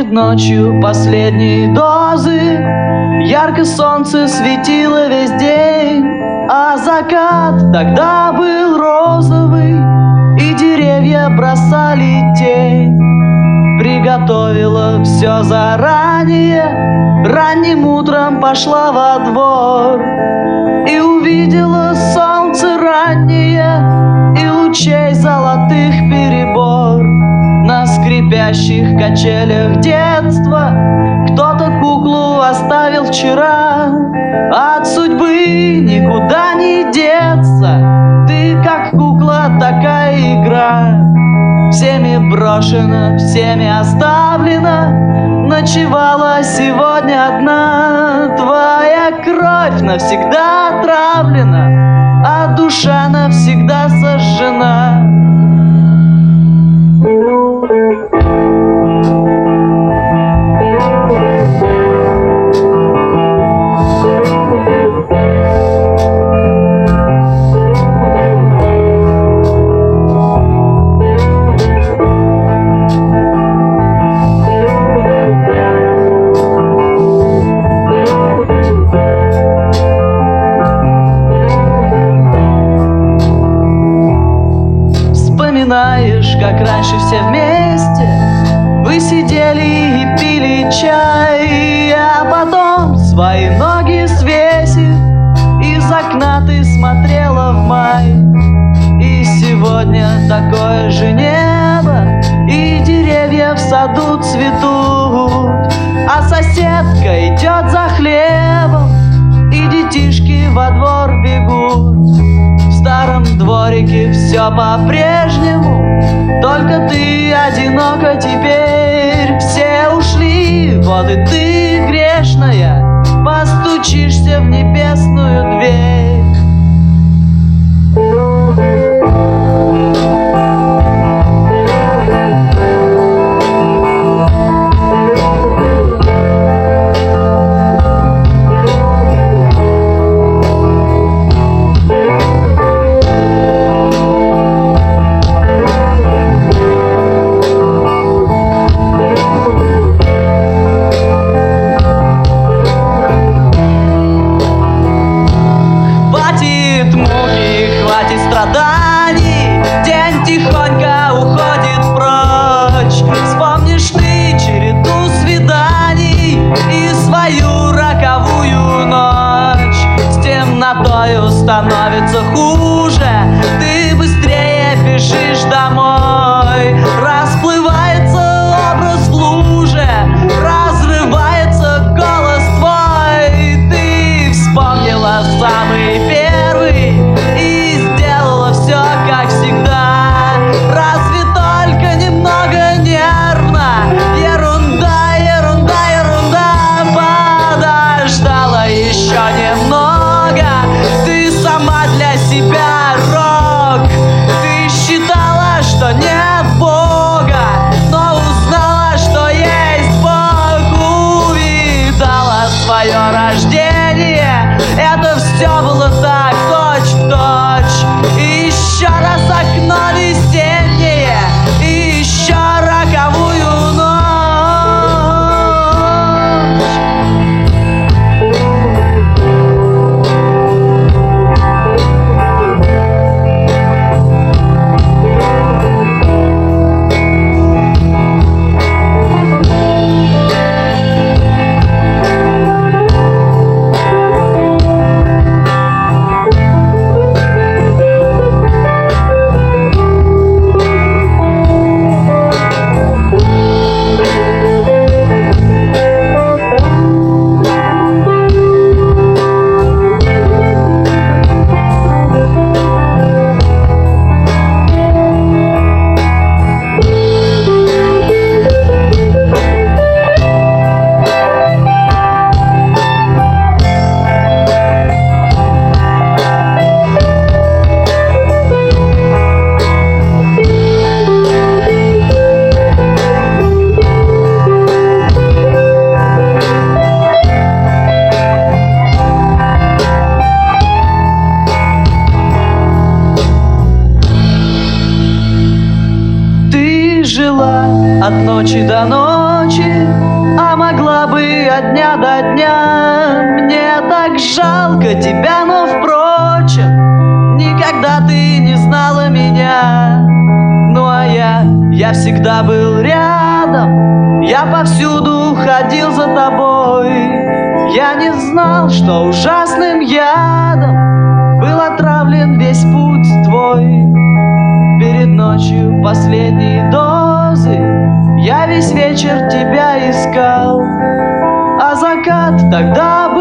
перед ночью последней дозы. Ярко солнце светило весь день, а закат тогда был розовый, и деревья бросали тень. Приготовила все заранее, ранним утром пошла во двор и увидела солнце раннее и лучей золотых перебор. На скрипящих качелях детства кто-то куклу оставил вчера. От судьбы никуда не деться, ты как кукла, такая игра. Всеми брошена, всеми оставлена, ночевала сегодня одна. Твоя кровь навсегда отравлена, а душа навсегда сожжена. Вспоминаешь, как раньше все вместе вы сидели и пили чай, а потом свои ноги свесив из окна ты смотрела в май. И сегодня такое же небо, и деревья в саду цветут, а соседка идет за хлебом, и детишки во двор бегут. В старом дворике все по-прежнему, только ты одинока теперь. Все ушли, вот и ты, грешная, постучишься в небесную дверь. Страданий, день тихонько уходит прочь. Вспомнишь ты череду свиданий и свою роковую ночь. С темнотою становится хуже, ты быстрее бежишь домой. Расплывается образ в луже, разрывается голос твой. Ты вспомнила самый первый и сделала все как всегда. Разве только немного нервно. Ерунда, ерунда, ерунда. Подождала еще немного. Ты сама для себя рок. Ты считала, что нет Бога, но узнала, что есть Бог. Увидала свое рождение. Это все было так, точь в точь. И еще раз окно весеннее, и еще роковую ночь. От ночи до ночи ночи, а могла бы от дня до дня. Мне так жалко тебя, но впрочем, никогда ты не знала меня. Ну а я всегда был рядом, я повсюду ходил за тобой. Я не знал, что ужасным ядом был отравлен весь путь твой. Перед ночью последней дозы я весь вечер тебя искал, а закат тогда